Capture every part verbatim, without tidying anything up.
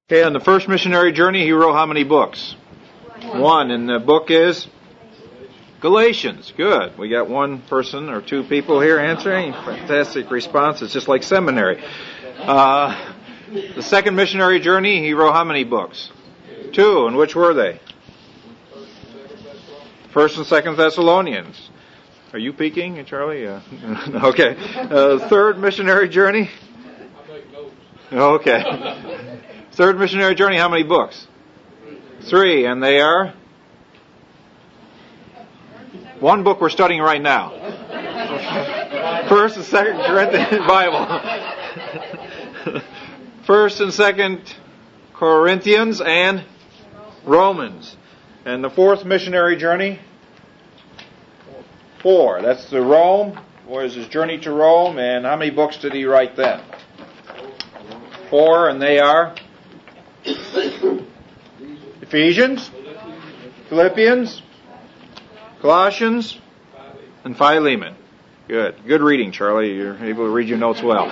Okay, on the first missionary journey, he wrote how many books? One. One, and the book is? Galatians. Good. We got one person or two people here answering. Fantastic response. It's just like seminary. Uh, the second missionary journey, he wrote how many books? Two, and which were they? First and Second Thessalonians. Are you peeking, Charlie? Uh, okay. Uh, third missionary journey? Okay. Third missionary journey, how many books? Three, and they are? One book we're studying right now. First and Second Corinthians Bible. First and Second Corinthians and Romans. And the fourth missionary journey? Four. That's the Rome. Was his journey to Rome, and how many books did he write then? Four, and they are? Ephesians, Philippians, Colossians, and Philemon. Good. Good reading, Charlie. You're able to read your notes well.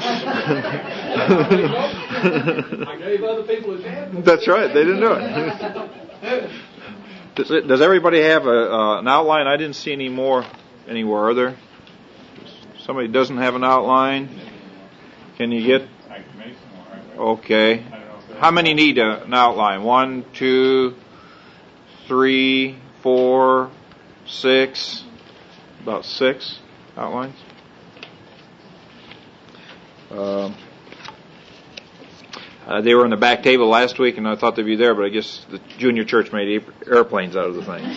I gave other people a chance. That's right. They didn't do it. Does, it, does everybody have a, uh, an outline? I didn't see any more anywhere, are there? Somebody doesn't have an outline? Can you get? I can make some more. Okay. How many need a, an outline? One, two, three, four, six, about six outlines. Um, uh, they were on the back table last week, and I thought they'd be there, but I guess the junior church made airplanes out of the things.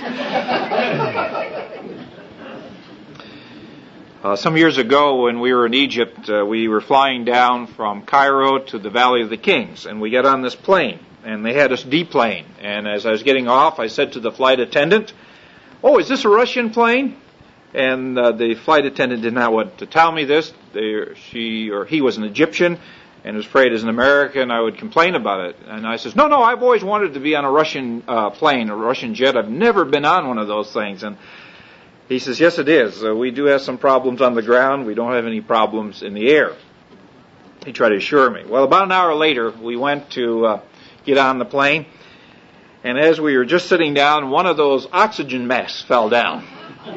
Uh, some years ago, when we were in Egypt, uh, we were flying down from Cairo to the Valley of the Kings, and we got on this plane, and they had us deplane. And as I was getting off, I said to the flight attendant, "Oh, is this a Russian plane?" And uh, the flight attendant did not want to tell me this. They, she or he was an Egyptian, and was afraid as an American I would complain about it. And I says, "No, no, I've always wanted to be on a Russian uh, plane, a Russian jet. I've never been on one of those things." And he says, "Yes, it is. Uh, we do have some problems on the ground. We don't have any problems in the air." He tried to assure me. Well, about an hour later, we went to uh, get on the plane. And as we were just sitting down, one of those oxygen masks fell down.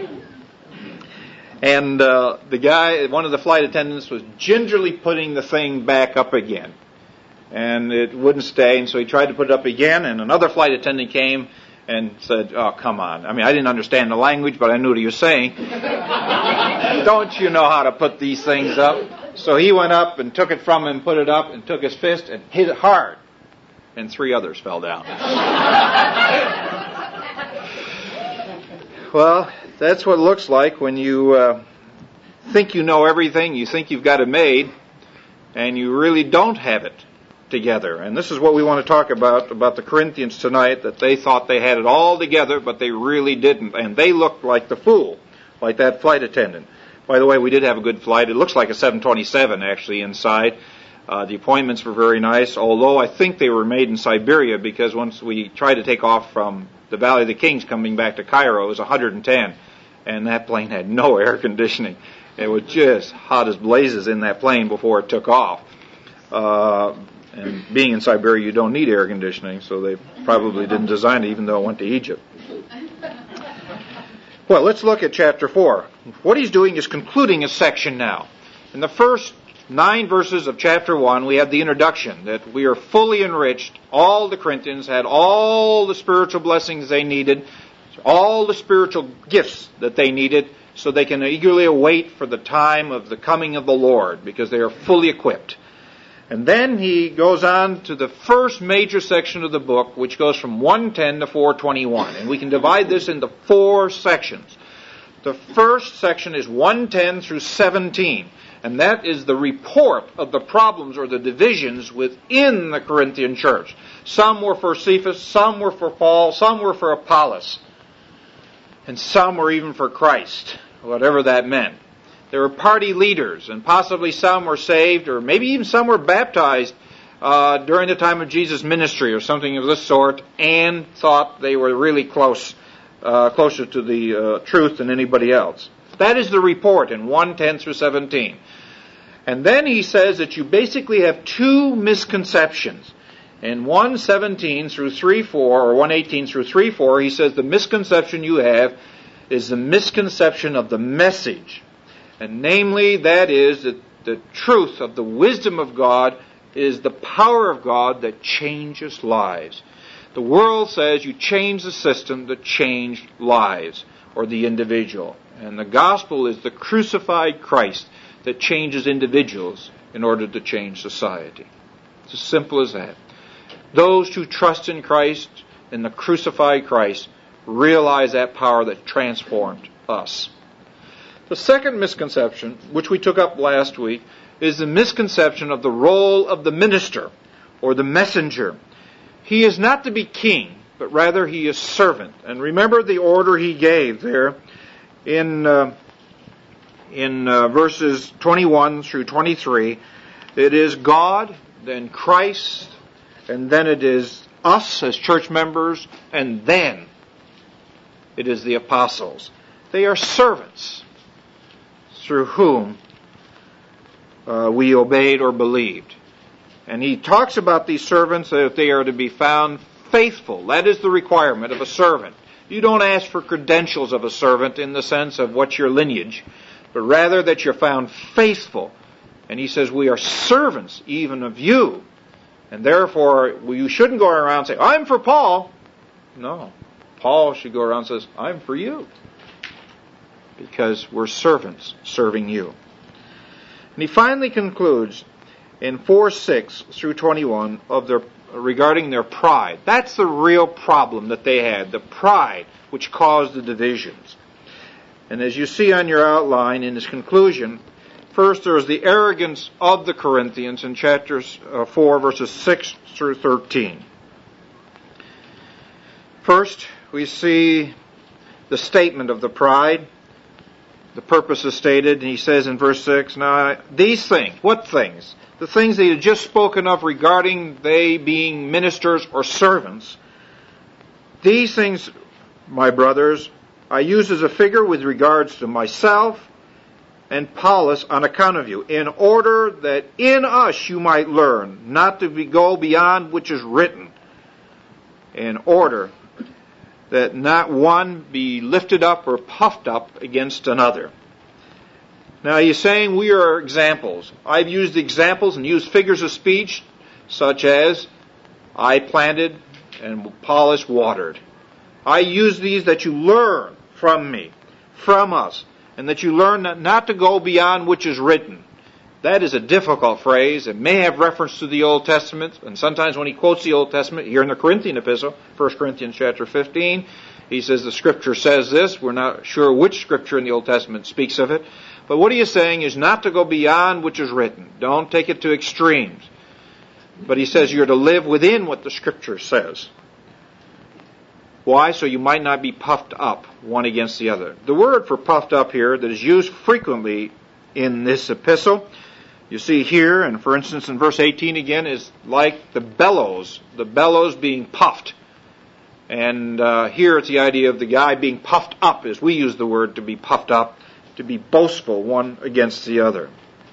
And uh, the guy, one of the flight attendants, was gingerly putting the thing back up again. And it wouldn't stay, and so he tried to put it up again, and another flight attendant came and said, "Oh, come on." I mean, I didn't understand the language, but I knew what he was saying. "Don't you know how to put these things up?" So he went up and took it from him, put it up, and took his fist and hit it hard. And three others fell down. Well, that's what it looks like when you uh, think you know everything, you think you've got it made, and you really don't have it together. And this is what we want to talk about, about the Corinthians tonight, that they thought they had it all together, but they really didn't. And they looked like the fool, like that flight attendant. By the way, we did have a good flight. It looks like a seven twenty-seven, actually, inside. Uh, the appointments were very nice, although I think they were made in Siberia, because once we tried to take off from the Valley of the Kings coming back to Cairo, it was one hundred ten, and that plane had no air conditioning. It was just hot as blazes in that plane before it took off. Uh, And being in Siberia, you don't need air conditioning, so they probably didn't design it, even though it went to Egypt. Well, let's look at chapter four. What he's doing is concluding a section now. In the first nine verses of chapter one, we have the introduction, that we are fully enriched. All the Corinthians had all the spiritual blessings they needed, all the spiritual gifts that they needed, so they can eagerly await for the time of the coming of the Lord, because they are fully equipped. And then he goes on to the first major section of the book, which goes from one ten to four twenty-one. And we can divide this into four sections. The first section is one ten through seventeen. And that is the report of the problems or the divisions within the Corinthian church. Some were for Cephas, some were for Paul, some were for Apollos. And some were even for Christ, whatever that meant. There were party leaders, and possibly some were saved, or maybe even some were baptized uh, during the time of Jesus' ministry, or something of this sort, and thought they were really close, uh, closer to the uh, truth than anybody else. That is the report in one ten through seventeen. And then he says that you basically have two misconceptions. In one seventeen through three four, or one eighteen through three four, he says the misconception you have is the misconception of the message. And namely, that is that the truth of the wisdom of God is the power of God that changes lives. The world says you change the system to change lives, or the individual. And the gospel is the crucified Christ that changes individuals in order to change society. It's as simple as that. Those who trust in Christ, in the crucified Christ, realize that power that transformed us. The second misconception, which we took up last week, is the misconception of the role of the minister or the messenger. He is not to be king, but rather he is servant. And remember the order he gave there in uh, in uh, verses twenty-one through twenty-three. It is God, then Christ, and then it is us as church members, and then it is the apostles. They are servants through whom uh, we obeyed or believed. And he talks about these servants that they are to be found faithful. That is the requirement of a servant. You don't ask for credentials of a servant in the sense of what's your lineage, but rather that you're found faithful. And he says we are servants even of you. And therefore, you shouldn't go around and say, I'm for Paul. No. Paul should go around and say, I'm for you. Because we're servants serving you. And he finally concludes in four six through twenty-one of their regarding their pride. That's the real problem that they had, the pride which caused the divisions. And as you see on your outline in his conclusion, first there is the arrogance of the Corinthians in chapter four, verses six through thirteen. First, we see the statement of the pride. The purpose is stated, and he says in verse six, now these things, what things? The things that he had just spoken of regarding they being ministers or servants. These things, my brothers, I use as a figure with regards to myself and Apollos on account of you, in order that in us you might learn not to be, go beyond which is written, in order that not one be lifted up or puffed up against another. Now he's saying we are examples. I've used examples and used figures of speech such as I planted and Apollos watered. I use these that you learn from me, from us, and that you learn not to go beyond which is written. That is a difficult phrase. It may have reference to the Old Testament, and sometimes when he quotes the Old Testament, here in the Corinthian epistle, First Corinthians chapter fifteen, he says the Scripture says this. We're not sure which Scripture in the Old Testament speaks of it. But what he is saying is not to go beyond which is written. Don't take it to extremes. But he says you're to live within what the Scripture says. Why? So you might not be puffed up one against the other. The word for puffed up here that is used frequently in this epistle, you see here, and for instance in verse eighteen again, is like the bellows, the bellows being puffed. And uh, here it's the idea of the guy being puffed up, as we use the word to be puffed up, to be boastful one against the other.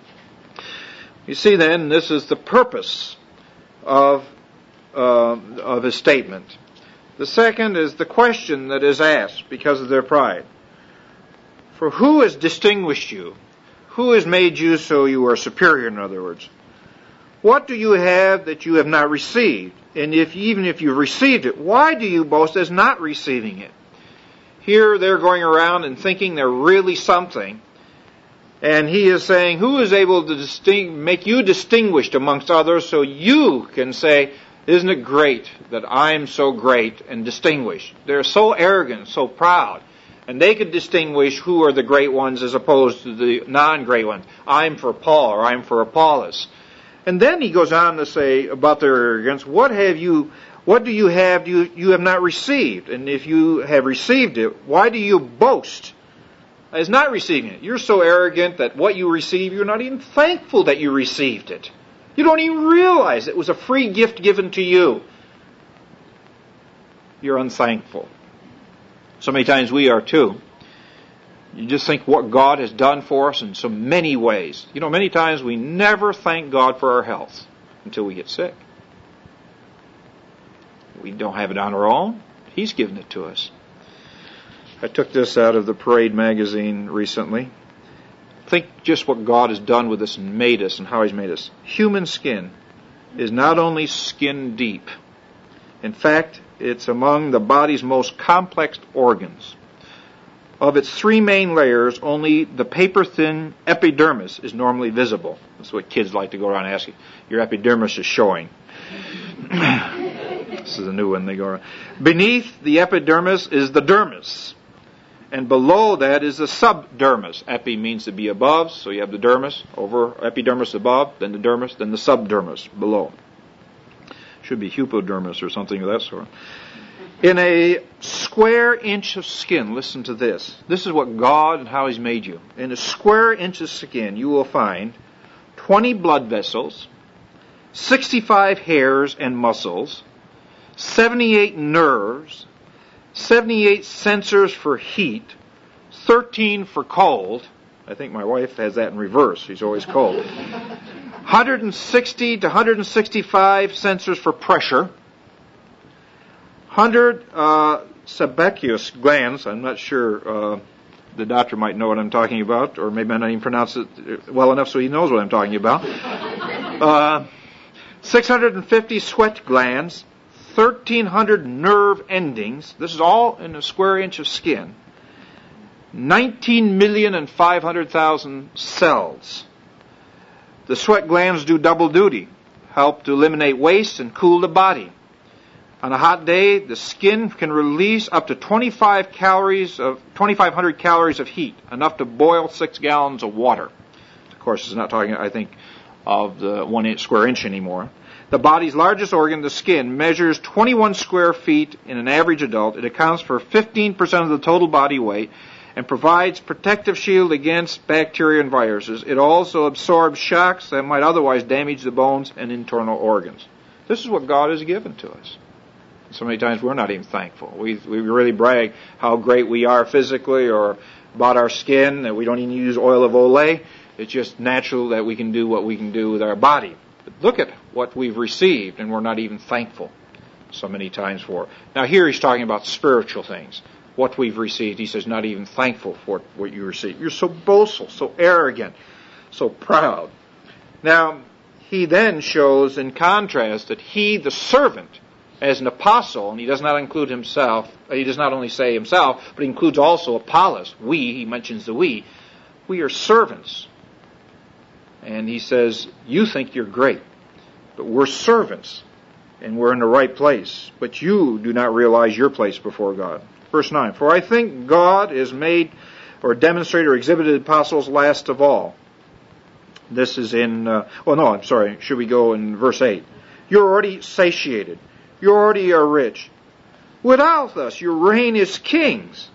You see then, this is the purpose of, uh, of his statement. The second is the question that is asked because of their pride. For who has distinguished you? Who has made you so you are superior, in other words? What do you have that you have not received? And if even if you've received it, why do you boast as not receiving it? Here they're going around and thinking they're really something. And he is saying, who is able to disting- make you distinguished amongst others so you can say, isn't it great that I'm so great and distinguished? They're so arrogant, so proud. And they could distinguish who are the great ones as opposed to the non-great ones. I'm for Paul or I'm for Apollos. And then he goes on to say about their arrogance, what have you, what do you have you, you have not received? And if you have received it, why do you boast as not receiving it? You're so arrogant that what you receive, you're not even thankful that you received it. You don't even realize it was a free gift given to you. You're unthankful. So many times we are too. You just think what God has done for us in so many ways. You know, many times we never thank God for our health until we get sick. We don't have it on our own. He's given it to us. I took this out of the Parade magazine recently. Think just what God has done with us and made us and how He's made us. Human skin is not only skin deep. In fact, it's among the body's most complex organs. Of its three main layers, only the paper-thin epidermis is normally visible. That's what kids like to go around asking. Your epidermis is showing. This is a new one they go around. Beneath the epidermis is the dermis. And below that is the subdermis. Epi means to be above, so you have the dermis, over, epidermis above, then the dermis, then the subdermis below. Should be hypodermis or something of that sort. In a square inch of skin, listen to this. This is what God and how He's made you. In a square inch of skin, you will find twenty blood vessels, sixty-five hairs and muscles, seventy-eight nerves, seventy-eight sensors for heat, thirteen for cold. I think my wife has that in reverse. She's always cold. one hundred sixty to one hundred sixty-five sensors for pressure. one hundred uh, sebaceous glands. I'm not sure uh, the doctor might know what I'm talking about, or maybe I not even pronounce it well enough so he knows what I'm talking about. Uh, six hundred fifty sweat glands, thirteen hundred nerve endings. This is all in a square inch of skin. nineteen million and five hundred thousand cells. The sweat glands do double duty, help to eliminate waste and cool the body. On a hot day, the skin can release up to twenty-five calories of twenty-five hundred calories of heat, enough to boil six gallons of water. Of course, it's not talking, I think, of the one inch square inch anymore. The body's largest organ, the skin, measures twenty-one square feet in an average adult. It accounts for fifteen percent of the total body weight and provides protective shield against bacteria and viruses. It also absorbs shocks that might otherwise damage the bones and internal organs. This is what God has given to us. So many times we're not even thankful. We we really brag how great we are physically or about our skin, that we don't even use oil of Olay. It's just natural that we can do what we can do with our body. But look at what we've received, and we're not even thankful so many times for it. Now here he's talking about spiritual things. What we've received, he says, not even thankful for what you received. You're so boastful, so arrogant, so proud. Now, he then shows in contrast that he, the servant, as an apostle, and he does not include himself, he does not only say himself, but he includes also Apollos. We, he mentions the we. We are servants. And he says, you think you're great, but we're servants, and we're in the right place. But you do not realize your place before God. Verse nine, for I think God is made or demonstrated or exhibited apostles last of all. This is in, uh, well no, I'm sorry, should we go in verse eight? You're already satiated. You already are rich. Without us, you reign as kings.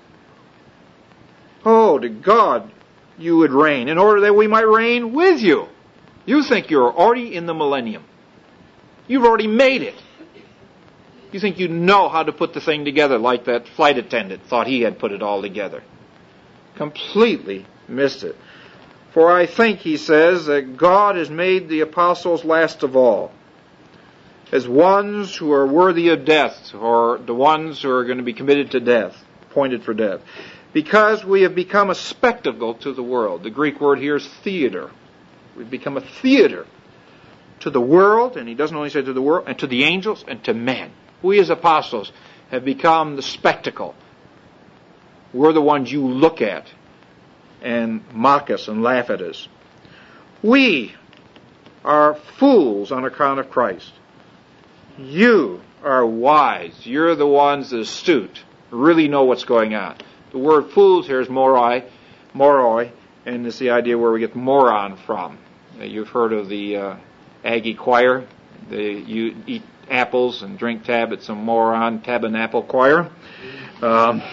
Oh, to God you would reign, in order that we might reign with you. You think you're already in the millennium. You've already made it. You think you know how to put the thing together like that flight attendant thought he had put it all together. Completely missed it. For I think, he says, that God has made the apostles last of all, as ones who are worthy of death, or the ones who are going to be committed to death, appointed for death, because we have become a spectacle to the world. The Greek word here is theater. We've become a theater to the world, and he doesn't only say to the world, and to the angels, and to men. We as apostles have become the spectacle. We're the ones you look at and mock us and laugh at us. We are fools on account of Christ. You are wise. You're the ones that are astute, really know what's going on. The word fools here is moroi, moroi, and it's the idea where we get moron from. You've heard of the uh, Aggie choir. They, you eat apples and drink tab at some moron tabernacle choir. Um,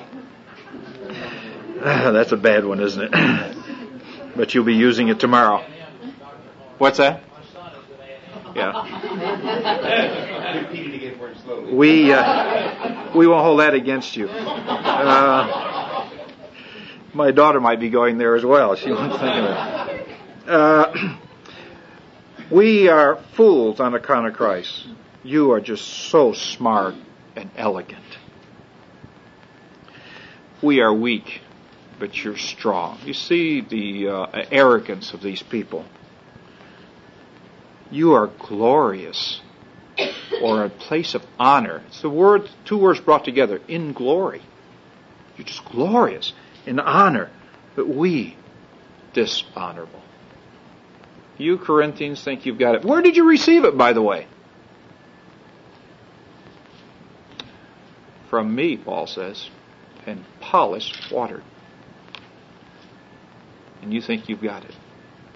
that's a bad one, isn't it? But you'll be using it tomorrow. What's that? Yeah. We uh, we won't hold that against you. Uh, my daughter might be going there as well. She won't think of it. Uh, we are fools on account of Christ. You are just so smart and elegant. We are weak, but you're strong. You see the uh, arrogance of these people. You are glorious, or a place of honor. It's the word, two words brought together, in glory. You're just glorious in honor, but we dishonorable. You Corinthians think you've got it. Where did you receive it, by the way? From me, Paul says, and polished water. And you think you've got it.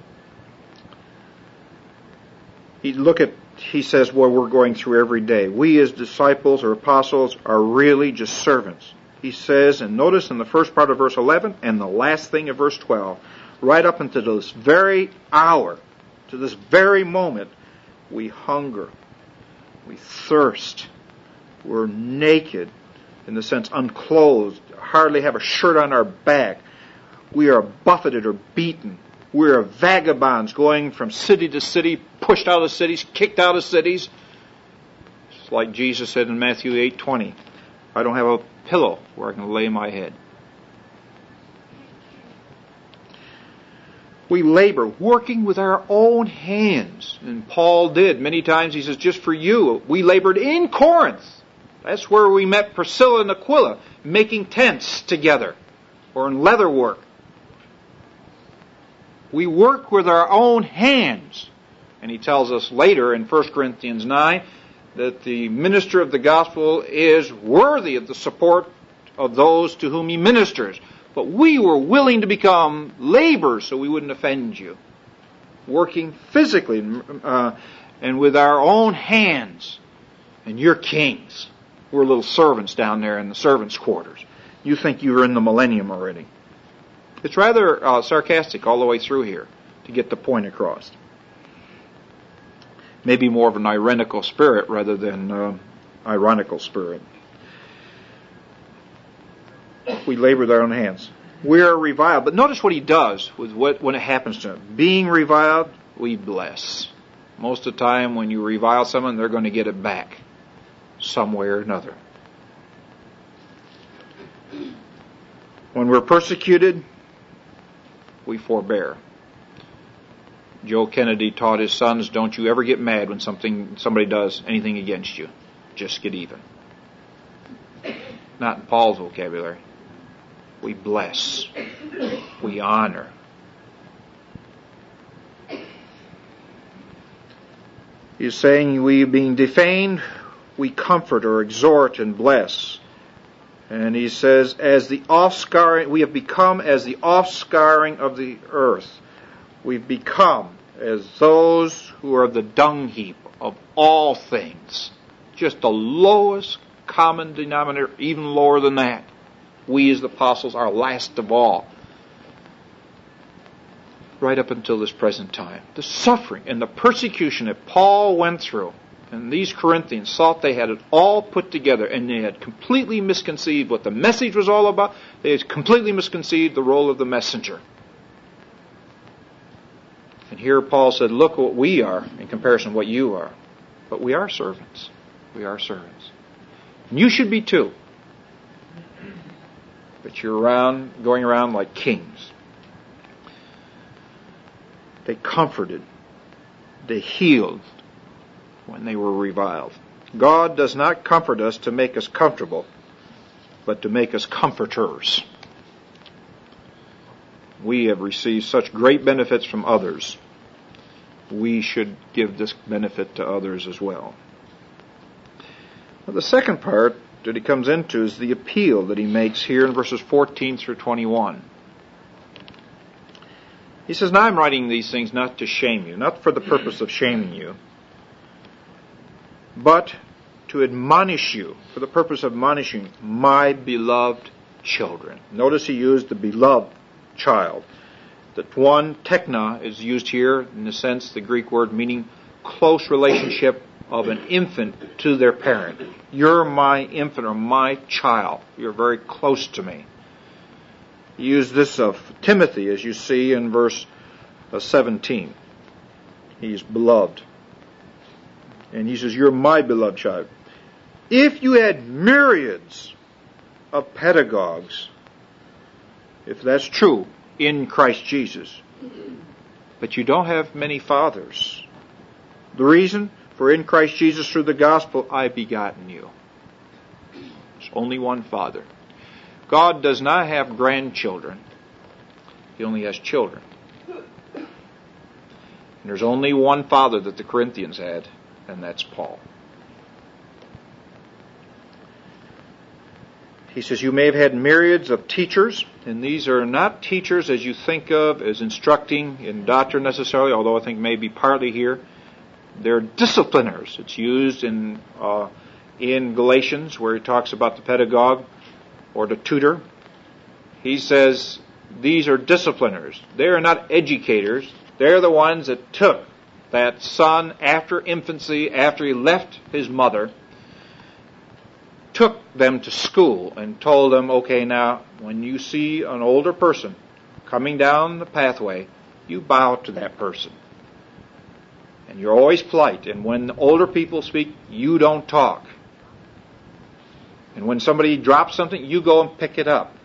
He look at he says what we're going through every day. We as disciples or apostles are really just servants. He says, and notice in the first part of verse eleven and the last thing of verse twelve, right up until this very hour, to this very moment, we hunger, we thirst, we're naked, in the sense unclothed, hardly have a shirt on our back. We are buffeted or beaten. We are vagabonds going from city to city, pushed out of cities, kicked out of cities. It's like Jesus said in Matthew eight twenty, I don't have a pillow where I can lay my head. We labor, working with our own hands. And Paul did many times. He says, just for you, we labored in Corinth. That's where we met Priscilla and Aquila, making tents together, or in leather work. We work with our own hands. And he tells us later in First Corinthians nine that the minister of the gospel is worthy of the support of those to whom he ministers. But we were willing to become laborers so we wouldn't offend you. Working physically uh, and with our own hands. And you're kings. We're little servants down there in the servants' quarters. You think you're in the millennium already. It's rather uh, sarcastic all the way through here to get the point across. Maybe more of an ironical spirit rather than uh, ironical spirit. We labor with our own hands. We are reviled. But notice what he does with what when it happens to him. Being reviled, we bless. Most of the time when you revile someone, they're going to get it back some way or another. When we're persecuted, we forbear. Joe Kennedy taught his sons, don't you ever get mad when something somebody does anything against you. Just get even. Not in Paul's vocabulary. We bless. We honor. He's saying we being defamed, we comfort or exhort and bless. And he says, as the offscouring, we have become as the offscouring of the earth. We've become as those who are the dung heap of all things. Just the lowest common denominator, even lower than that. We as the apostles are last of all. Right up until this present time. The suffering and the persecution that Paul went through. And these Corinthians thought they had it all put together, and they had completely misconceived what the message was all about. They had completely misconceived the role of the messenger. And here Paul said, look what we are in comparison to what you are. But we are servants. We are servants. And you should be too. But you're around, going around like kings. They comforted. They healed when they were reviled. God does not comfort us to make us comfortable, but to make us comforters. We have received such great benefits from others. We should give this benefit to others as well. Now, the second part that he comes into is the appeal that he makes here in verses fourteen through twenty-one. He says, now I'm writing these things not to shame you, not for the purpose of shaming you, but to admonish you, for the purpose of admonishing my beloved children. Notice he used the beloved child. That one, tekna, is used here in the sense, the Greek word meaning close relationship of an infant to their parent. You're my infant or my child. You're very close to me. He used this of Timothy, as you see in verse seventeen. He's beloved. And he says, you're my beloved child. If you had myriads of pedagogues, if that's true, in Christ Jesus, but you don't have many fathers. The reason? For in Christ Jesus through the gospel I begotten you. There's only one Father. God does not have grandchildren. He only has children. And there's only one Father that the Corinthians had, and that's Paul. He says, you may have had myriads of teachers, and these are not teachers as you think of as instructing in doctrine necessarily, although I think maybe partly here. They're discipliners. It's used in uh, in Galatians where he talks about the pedagogue or the tutor. He says these are discipliners. They are not educators. They're the ones that took that son after infancy, after he left his mother, took them to school and told them, okay, now, when you see an older person coming down the pathway, you bow to that person. And you're always polite. And when older people speak, you don't talk. And when somebody drops something, you go and pick it up.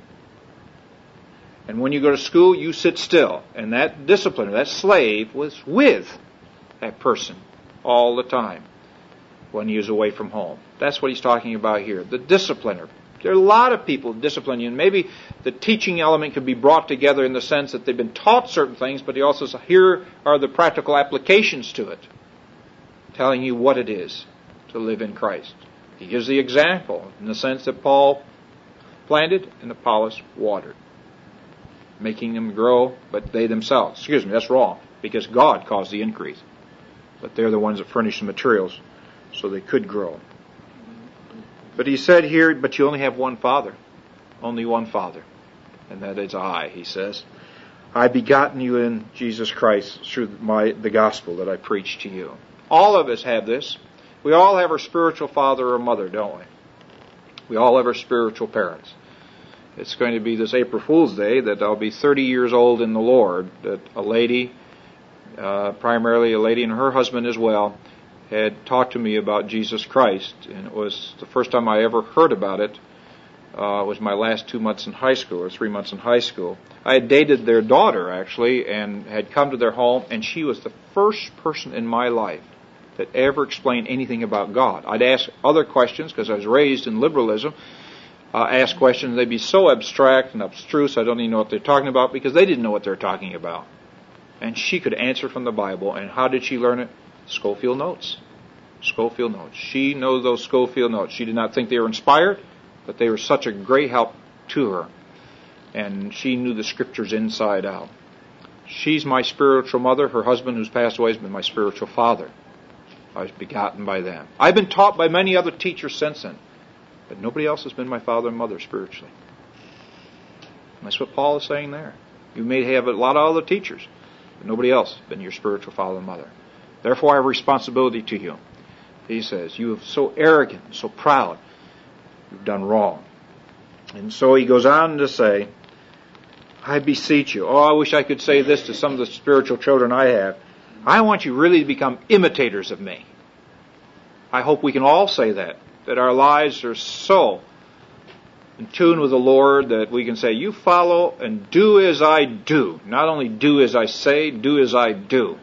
And when you go to school, you sit still. And that discipliner, that slave, was with that person all the time when he was away from home. That's what he's talking about here. The discipliner. There are a lot of people who discipline you, and maybe the teaching element could be brought together in the sense that they've been taught certain things, but he also says, here are the practical applications to it, telling you what it is to live in Christ. He gives the example in the sense that Paul planted and Apollos watered, making them grow, but they themselves. Excuse me, that's wrong, because God caused the increase. But they're the ones that furnish the materials so they could grow. But he said here, but you only have one Father. Only one Father. And that is I, he says. I begotten you in Jesus Christ through my the gospel that I preach to you. All of us have this. We all have our spiritual father or mother, don't we? We all have our spiritual parents. It's going to be this April Fool's Day that I'll be thirty years old in the Lord, that a lady, uh, primarily a lady and her husband as well, had talked to me about Jesus Christ, and it was the first time I ever heard about it. Uh, it was my last two months in high school, or three months in high school. I had dated their daughter, actually, and had come to their home, and she was the first person in my life that ever explained anything about God. I'd ask other questions, because I was raised in liberalism. Uh, ask questions, they'd be so abstract and abstruse, I don't even know what they're talking about, because they didn't know what they're talking about. And she could answer from the Bible, and how did she learn it? Schofield notes. Schofield notes. She knows those Schofield notes. She did not think they were inspired, but they were such a great help to her. And she knew the Scriptures inside out. She's my spiritual mother. Her husband, who's passed away, has been my spiritual father. I was begotten by them. I've been taught by many other teachers since then, but nobody else has been my father and mother spiritually. And that's what Paul is saying there. You may have a lot of other teachers, but nobody else has been your spiritual father and mother. Therefore, I have a responsibility to you. He says, you are so arrogant, so proud. You've done wrong. And so he goes on to say, I beseech you. Oh, I wish I could say this to some of the spiritual children I have. I want you really to become imitators of me. I hope we can all say that, that our lives are so in tune with the Lord that we can say, you follow and do as I do. Not only do as I say, do as I do.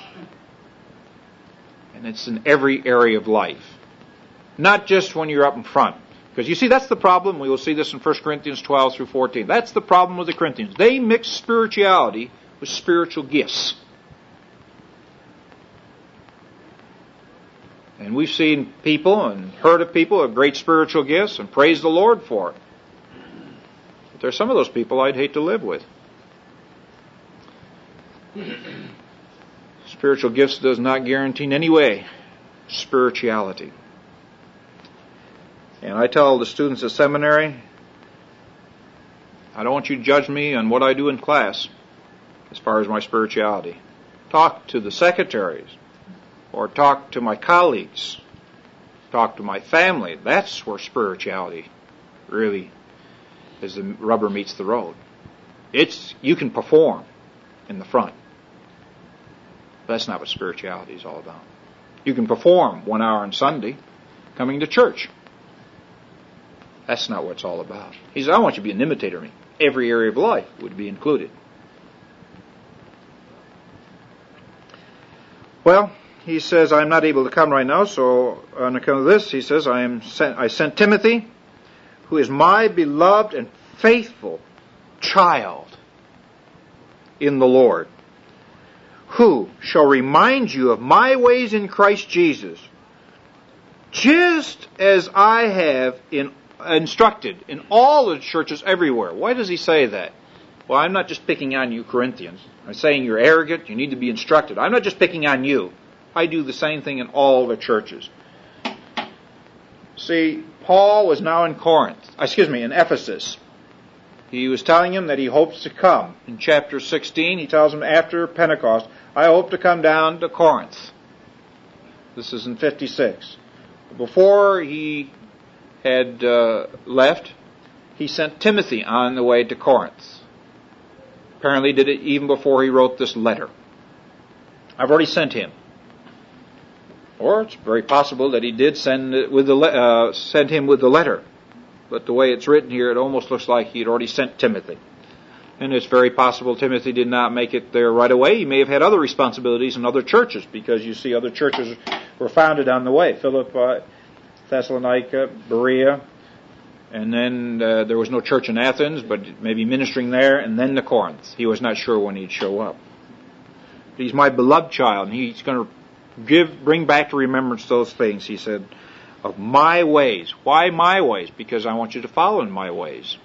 And it's in every area of life. Not just when you're up in front. Because you see, that's the problem. We will see this in First Corinthians twelve through fourteen. That's the problem with the Corinthians. They mix spirituality with spiritual gifts. And we've seen people and heard of people who have great spiritual gifts and praise the Lord for it. But there are some of those people I'd hate to live with. Spiritual gifts does not guarantee in any way spirituality. And I tell the students at seminary, I don't want you to judge me on what I do in class as far as my spirituality. Talk to the secretaries, or talk to my colleagues, talk to my family. That's where spirituality really is, the rubber meets the road. It's, you can perform in the front. But that's not what spirituality is all about. You can perform one hour on Sunday, coming to church. That's not what it's all about. He says, I want you to be an imitator of me. Every area of life would be included. Well, he says, I'm not able to come right now, so on account of this, he says, I am sent, I sent Timothy, who is my beloved and faithful child in the Lord, who shall remind you of my ways in Christ Jesus, just as I have in, instructed in all the churches everywhere. Why does he say that? Well, I'm not just picking on you Corinthians. I'm saying you're arrogant, you need to be instructed. I'm not just picking on you. I do the same thing in all the churches. See, Paul was now in Corinth, excuse me, in Ephesus. He was telling him that he hopes to come. In chapter sixteen, he tells him after Pentecost, I hope to come down to Corinth. This is in fifty-six. Before he had uh, left, he sent Timothy on the way to Corinth. Apparently did it even before he wrote this letter. I've already sent him. Or it's very possible that he did send it with the le- uh, send him with the letter. But the way it's written here, it almost looks like he had already sent Timothy. And it's very possible Timothy did not make it there right away. He may have had other responsibilities in other churches, because you see other churches were founded on the way. Philippi, Thessalonica, Berea, and then uh, there was no church in Athens, but maybe ministering there, and then to Corinth. He was not sure when he'd show up. But he's my beloved child, and he's going to give, bring back to remembrance those things, he said, of my ways. Why my ways? Because I want you to follow in my ways.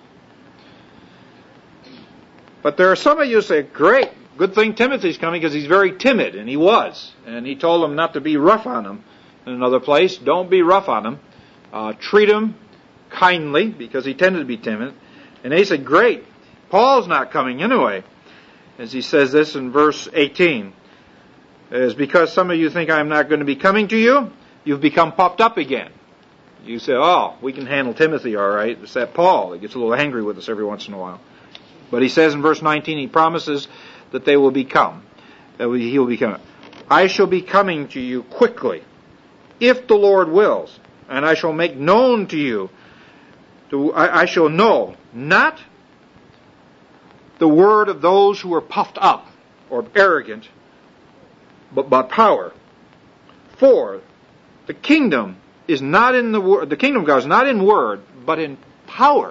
But there are some of you who say, great, good thing Timothy's coming, because he's very timid, and he was. And he told them not to be rough on him. In another place, don't be rough on him. Uh, treat him kindly, because he tended to be timid. And they said, great, Paul's not coming anyway. As he says this in verse eighteen. Is because some of you think I'm not going to be coming to you, you've become puffed up again. You say, oh, we can handle Timothy all right. It's that Paul that gets a little angry with us every once in a while. But he says in verse nineteen, he promises that they will become, that he will become. I shall be coming to you quickly, if the Lord wills, and I shall make known to you, to, I, I shall know, not the word of those who are puffed up or arrogant, but by power. For the kingdom is not in the word, the kingdom of God is not in word, but in power.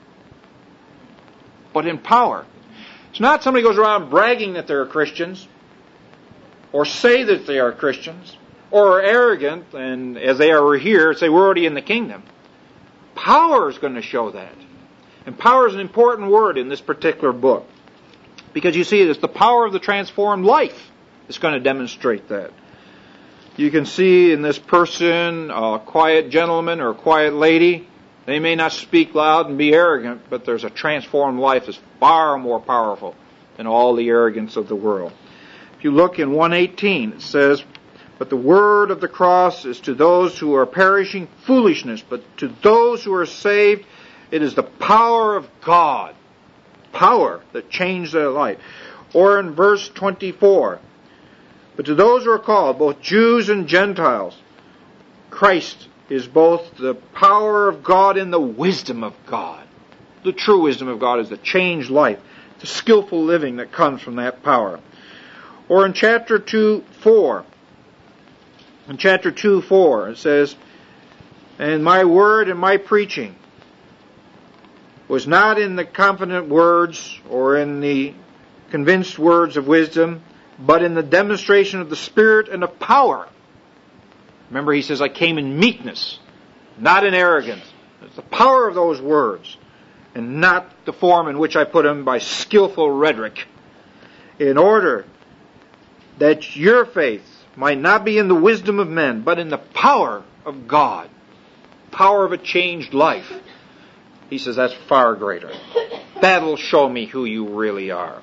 But in power. It's not somebody goes around bragging that they're Christians, or say that they are Christians, or are arrogant, and as they are here, say we're already in the kingdom. Power is going to show that. And power is an important word in this particular book. Because you see, it's the power of the transformed life that's going to demonstrate that. You can see in this person a quiet gentleman or a quiet lady. They may not speak loud and be arrogant, but there's a transformed life that's far more powerful than all the arrogance of the world. If you look in one eighteen, it says, but the word of the cross is to those who are perishing foolishness, but to those who are saved, it is the power of God. Power that changed their life. Or in verse twenty-four, but to those who are called, both Jews and Gentiles, Christ is both the power of God and the wisdom of God. The true wisdom of God is the changed life, the skillful living that comes from that power. Or in chapter two, four, in chapter two, four, it says, and my word and my preaching was not in the confident words or in the convinced words of wisdom, but in the demonstration of the Spirit and of power. Remember, he says, I came in meekness, not in arrogance. It's the power of those words, and not the form in which I put them by skillful rhetoric, in order that your faith might not be in the wisdom of men, but in the power of God. Power of a changed life. He says, that's far greater. That'll show me who you really are.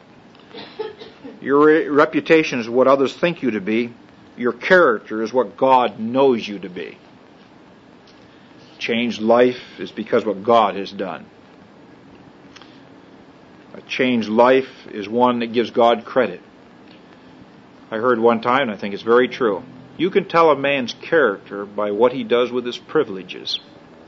Your re- reputation is what others think you to be. Your character is what God knows you to be. Changed life is because what God has done. A changed life is one that gives God credit. I heard one time, and I think it's very true. You can tell a man's character by what he does with his privileges.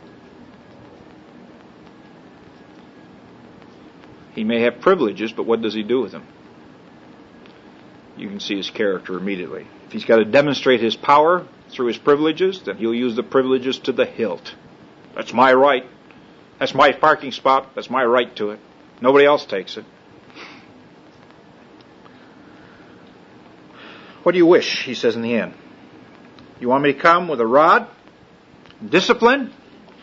He may have privileges, but what does he do with them? You can see his character immediately. If he's got to demonstrate his power through his privileges, then he'll use the privileges to the hilt. That's my right. That's my parking spot. That's my right to it. Nobody else takes it. What do you wish, he says in the end? You want me to come with a rod, discipline?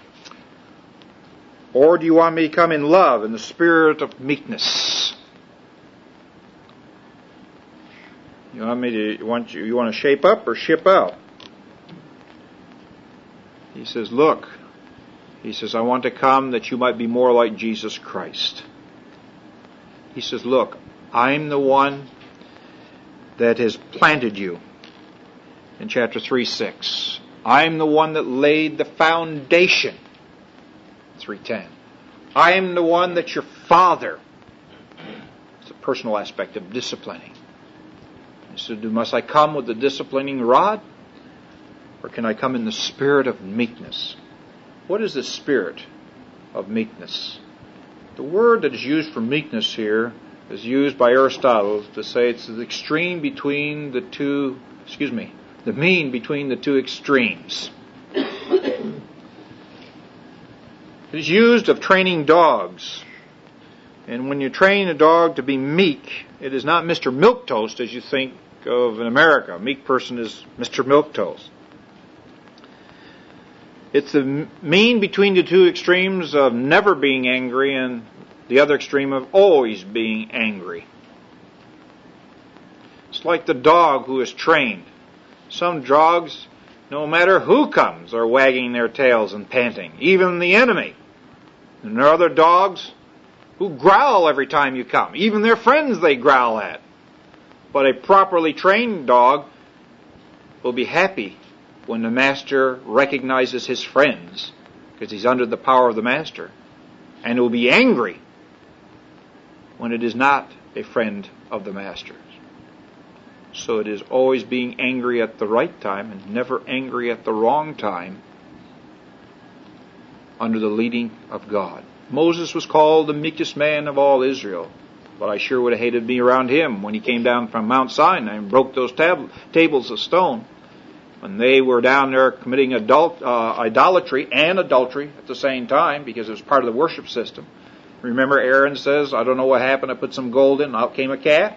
Or do you want me to come in love, in the spirit of meekness? You want me to, you want you, you want to shape up or ship out? He says, look, he says, I want to come that you might be more like Jesus Christ. He says, look, I'm the one that has planted you. In chapter three six. I'm the one that laid the foundation. three ten. I am the one that's your father. It's a personal aspect of disciplining. He said, must I come with the disciplining rod? Or can I come in the spirit of meekness? What is the spirit of meekness? The word that is used for meekness here is used by Aristotle to say it's the extreme between the two, excuse me, the mean between the two extremes. It is used of training dogs. And when you train a dog to be meek, it is not Mister Milquetoast as you think of in America. A meek person is Mister Milquetoast. It's the mean between the two extremes of never being angry and the other extreme of always being angry. It's like the dog who is trained. Some dogs, no matter who comes, are wagging their tails and panting, even the enemy. And there are other dogs who growl every time you come. Even their friends they growl at. But a properly trained dog will be happy when the master recognizes his friends, because he's under the power of the master. And will be angry when it is not a friend of the master's. So it is always being angry at the right time and never angry at the wrong time under the leading of God. Moses was called the meekest man of all Israel, but I sure would have hated to be around him when he came down from Mount Sinai and broke those tab- tables of stone. When they were down there committing adult, uh, idolatry and adultery at the same time, because it was part of the worship system. Remember Aaron says, I don't know what happened, I put some gold in, and out came a calf.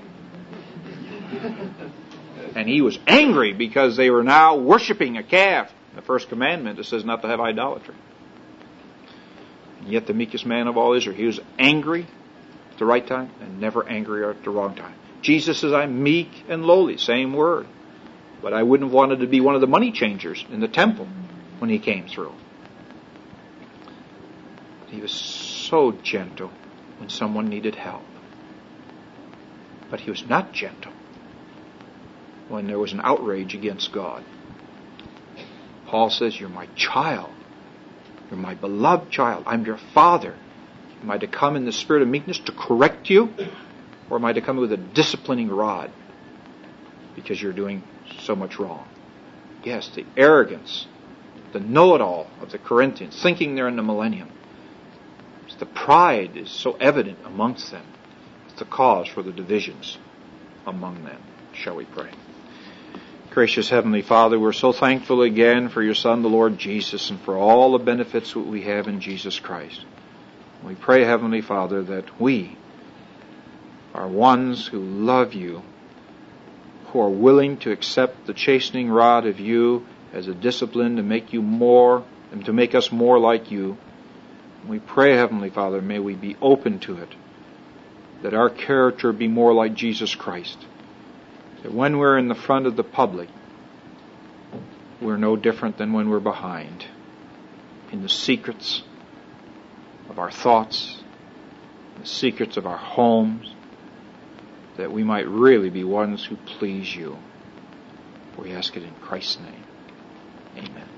And he was angry because they were now worshiping a calf. The first commandment, it says not to have idolatry. And yet the meekest man of all Israel, he was angry at the right time and never angry at the wrong time. Jesus says, I'm meek and lowly, same word. But I wouldn't have wanted to be one of the money changers in the temple when he came through. He was so gentle when someone needed help. But he was not gentle when there was an outrage against God. Paul says, you're my child. You're my beloved child. I'm your father. Am I to come in the spirit of meekness to correct you? Or am I to come with a disciplining rod because you're doing so much wrong? Yes, the arrogance, the know-it-all of the Corinthians, thinking they're in the millennium. The pride is so evident amongst them. It's the cause for the divisions among them. Shall we pray? Gracious Heavenly Father, we're so thankful again for your Son, the Lord Jesus, and for all the benefits that we have in Jesus Christ. We pray, Heavenly Father, that we are ones who love you, who are willing to accept the chastening rod of you as a discipline to make you more and to make us more like you. We pray, Heavenly Father, may we be open to it, that our character be more like Jesus Christ. That when we're in the front of the public, we're no different than when we're behind. In the secrets of our thoughts, the secrets of our homes, that we might really be ones who please you. We ask it in Christ's name. Amen.